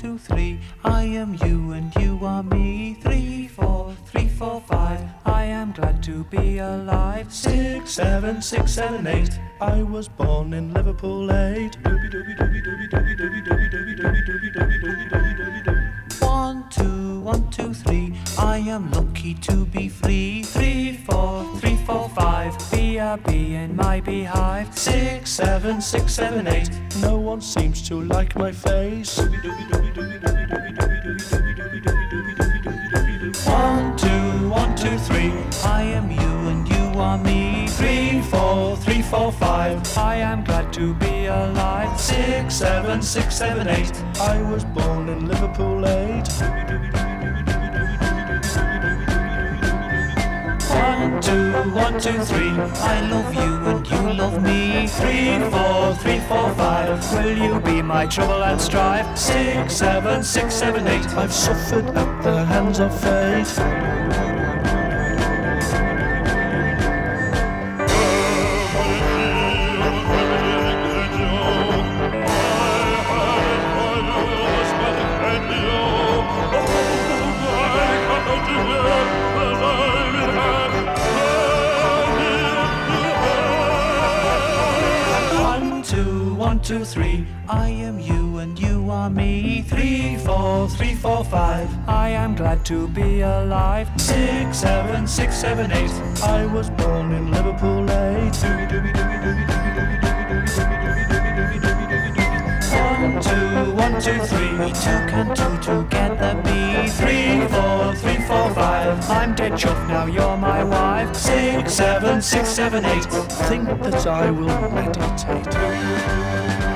two, three. I am you and you are me. 3, 4, 3, 4, 5. I am glad to be alive. 6, 7, 6, 7, 8. I was born in Liverpool 8. 1, 2, 1, 2, 3. I am lucky to be free. 3, 4, 3, 4, 5. Be a bee in my beehive. 6, 7, 6, 7, 8. No one seems to like my face. 1, 2, 1, 2, 3. I am you and you are me. 3, 4, 3, 4, 5. I am glad to be alive. 6, 7, 6, 7, 8. I was born in Liverpool 8. 1, 2, 1, 2, 3. I love you and you love me. 3, 4, 3, 4, 5. Will you be my trouble and strife? 6, 7, 6, 7, 8. I've suffered at the hands of fate. One, two, three. I am you and you are me. 3, 4, 3, 4, 5. I am glad to be alive. 6, 7, 6, 7, 8. I was born in Liverpool 8. 1, 2, 1, 2, 3. Two can two together be. 3, 4, 3, 4, 5. I'm dead chuffed now you're my wife. 6, 7, 6, 7, 8. Think that I will meditate.